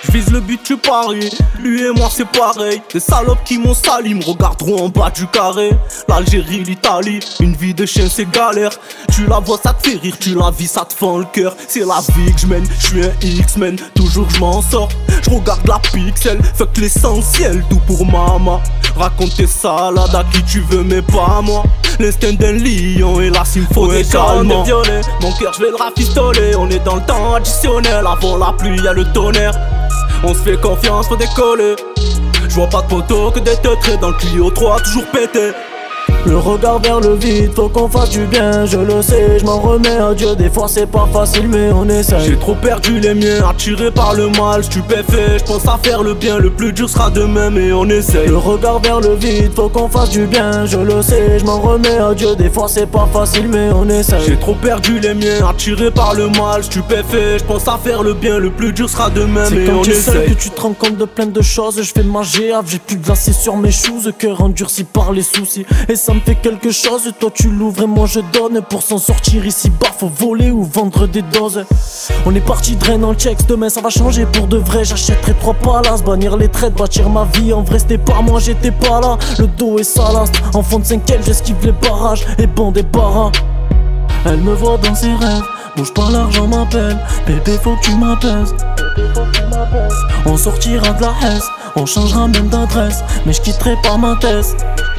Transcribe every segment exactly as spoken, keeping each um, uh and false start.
J'vise le but, tu paries. Lui et moi c'est pareil. Des salopes qui m'ont sali me regarderont en bas du carré. L'Algérie, l'Italie, une vie de chien c'est galère. Tu la vois ça te fait rire, tu la vis ça te fend le cœur. C'est la vie que j'mène, j'suis un X-Men. Toujours j'm'en sors, j'regarde la pixel. Fuck l'essentiel, tout pour maman. Raconte tes salades à qui tu veux mais pas à moi. L'instinct d'un lion et la symphonie calmement. Mon cœur j'vais le rafistoler. On est dans le temps additionnel. Avant la pluie y'a le tonnerre. On se fait confiance, faut décoller. J'vois pas de poteau que des teutrés. Dans le Clio trois toujours pété. Le regard vers le vide, faut qu'on fasse du bien, je le sais, je m'en remets à Dieu. Des fois c'est pas facile mais on essaye. J'ai trop perdu les miens, attiré par le mal, stupéfait. J'pense à faire le bien, le plus dur sera demain mais on essaye. Le regard vers le vide, faut qu'on fasse du bien, je le sais, je m'en remets à Dieu. Des fois c'est pas facile mais on essaye. J'ai trop perdu les miens, attiré par le mal, stupéfait. J'pense à faire le bien, le plus dur sera demain mais on essaye. C'est quand tu es seul que tu te rends compte de plein de choses. Je fais ma géave, j'ai plus de glacé sur mes shoes. Cœur endurci par les soucis et ça me fait quelque chose. Toi tu l'ouvres et moi je donne. Pour s'en sortir ici bas faut voler ou vendre des doses. On est parti drain dans le checks. Demain ça va changer pour de vrai. J'achèterai trois palaces, bannir les traites, bâtir ma vie. En vrai c'était pas moi, j'étais pas là. Le dos est salace, en fond de cinquième j'esquive les barrages et bon des barras. Elle me voit dans ses rêves. Bouge pas, l'argent m'appelle. Bébé faut que tu m'apaises. On sortira de la haisse. On changera même d'adresse. Mais je quitterai pas ma thèse.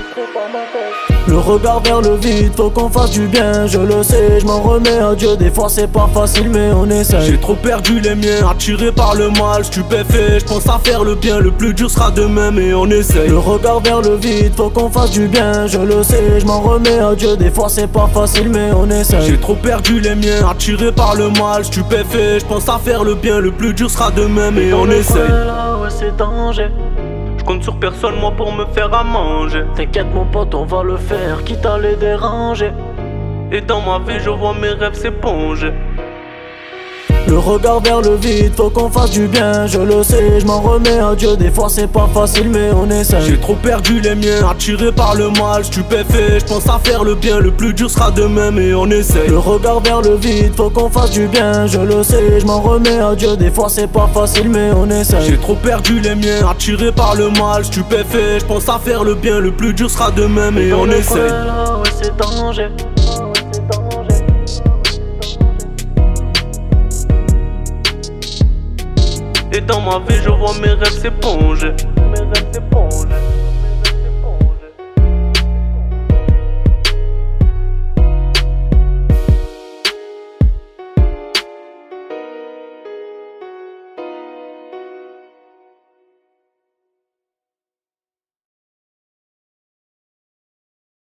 Le regard vers le vide, faut qu'on fasse du bien, je le sais, je m'en remets à Dieu. Des fois c'est pas facile mais on essaye. J'ai trop perdu les miens, attiré par le mal, stupéfait. J'pense à faire le bien, le plus dur sera demain mais on essaye. Le regard vers le vide, faut qu'on fasse du bien, je le sais, je m'en remets à Dieu. Des fois c'est pas facile mais on essaye. J'ai trop perdu les miens, attiré par le mal, stupéfait. J'pense à faire le bien, le plus dur sera demain mais on essaye. Là, ouais, c'est danger. Compte sur personne moi pour me faire à manger. T'inquiète mon pote, on va le faire, quitte à les déranger. Et dans ma vie je vois mes rêves s'éponger. Le regard vers le vide, faut qu'on fasse du bien, je le sais, je m'en remets à Dieu. Des fois c'est pas facile mais on essaye. J'ai trop perdu les miens, attiré par le mal, stupéfait. J'pense à faire le bien, le plus dur sera demain mais on essaye. Le regard vers le vide, faut qu'on fasse du bien, je le sais, je m'en remets à Dieu. Des fois c'est pas facile mais on essaye. J'ai trop perdu les miens, attiré par le mal, stupéfait. J'pense à faire le bien, le plus dur sera demain mais on essaye. Là, ouais, c'est danger. Et dans ma vie je vois mes rêves s'éponger. Mes rêves s'éponger.